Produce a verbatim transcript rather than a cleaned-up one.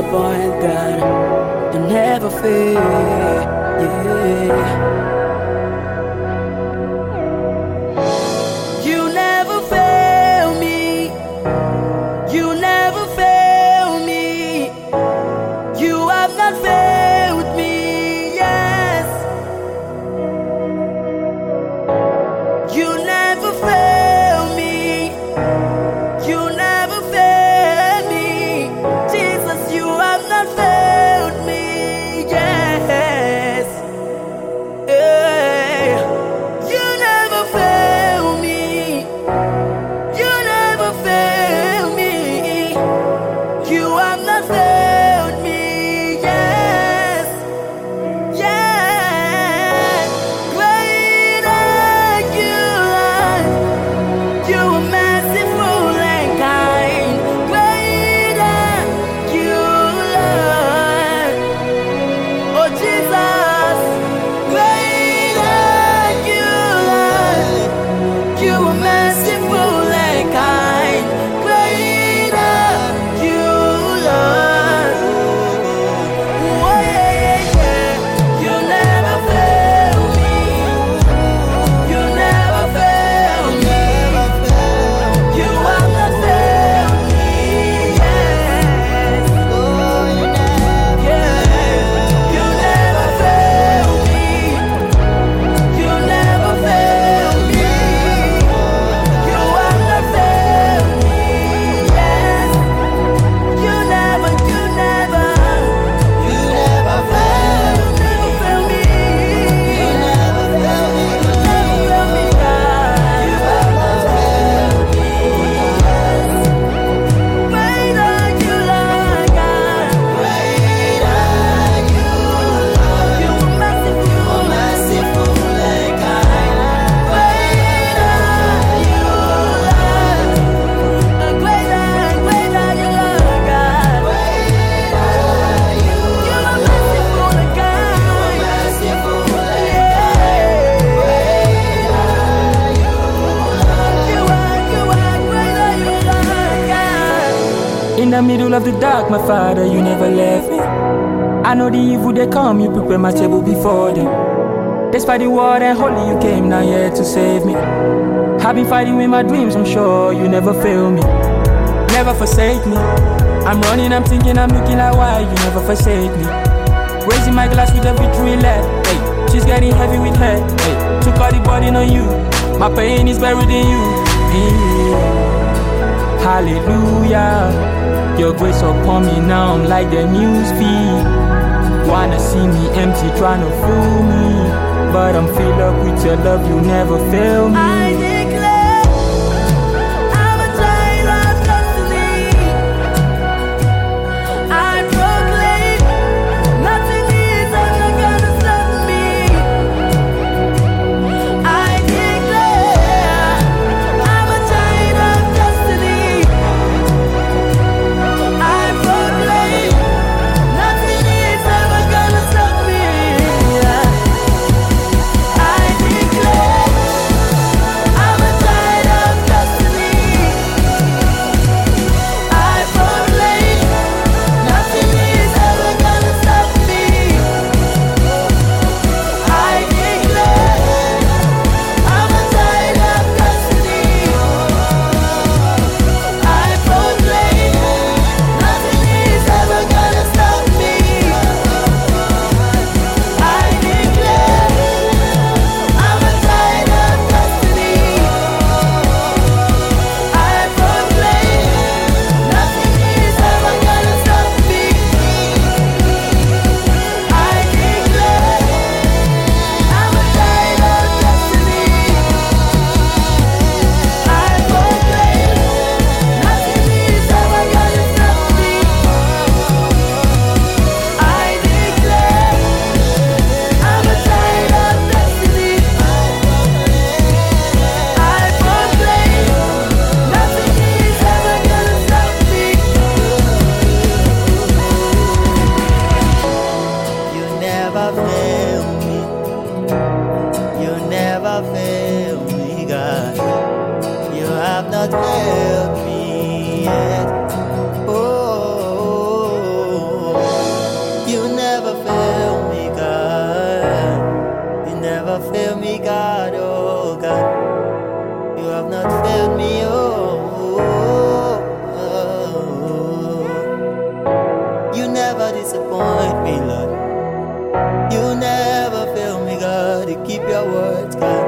disappoint, God. You never fail, yeah. You never fail me. You never fail me. You have not failed me, yes. You never fail me. You never fail me. Jesus, you have not failed me, yes. Hey. You never fail me. You never fail me. You have not failed me, yes. Yes. Great are you, Lord. You are merciful and kind. Great are you, Lord. Oh Jesus. Great are you, Lord. You are merciful and kind. Great are you, Lord. Oh yeah, yeah, yeah. You never fail me. You never fail me. You have not failed me, yes. Yeah. You never fail me. You never fail me. You have not failed me, yes. You never, you never, you never fail, never fail me. You never fail me, never fail me, God. You have not failed me, yes. Great are you, Lord God. Great are you, Lord. You are merciful, merciful and kind. Great are you, Lord. Great are, great are you, Lord God. Great are you. You are merciful and kind. Merciful and kind. Great are you, Lord. You are, you are, great are you, Lord God. In the middle of the dark, my Father, you never left me. I know the evil they come, you prepare my table before them. Despite the war and holy, you came now here to save me. I've been fighting with my dreams, I'm sure you never fail me. Never forsake me. I'm running, I'm thinking, I'm looking like why you never forsake me. Raising my glass with the victory left. Hey, she's getting heavy with her. Hey, took all the burden on you. My pain is buried in you. In you. Hallelujah. Your grace upon me now, I'm like the news feed. Wanna see me empty, tryna fool me, but I'm filled up with your love, you never fail me. I declare I'm a child of destiny. I proclaim nothing is ever gonna stop me. I declare I'm a child of destiny. I proclaim nothing is ever gonna stop me. I declare I'm a child of destiny. I proclaim nothing is ever gonna stop me. I declare I'm a child of destiny. I proclaim nothing is ever gonna stop me. I declare I'm a child of destiny. I proclaim nothing is ever gonna stop me. I declare I'm a child of destiny. I proclaim nothing is ever gonna stop me. I declare I'm a child of destiny. I proclaim nothing is ever gonna stop me. You never fail me. You never fail me, God. You have not failed me yet. Oh. keep your words, God.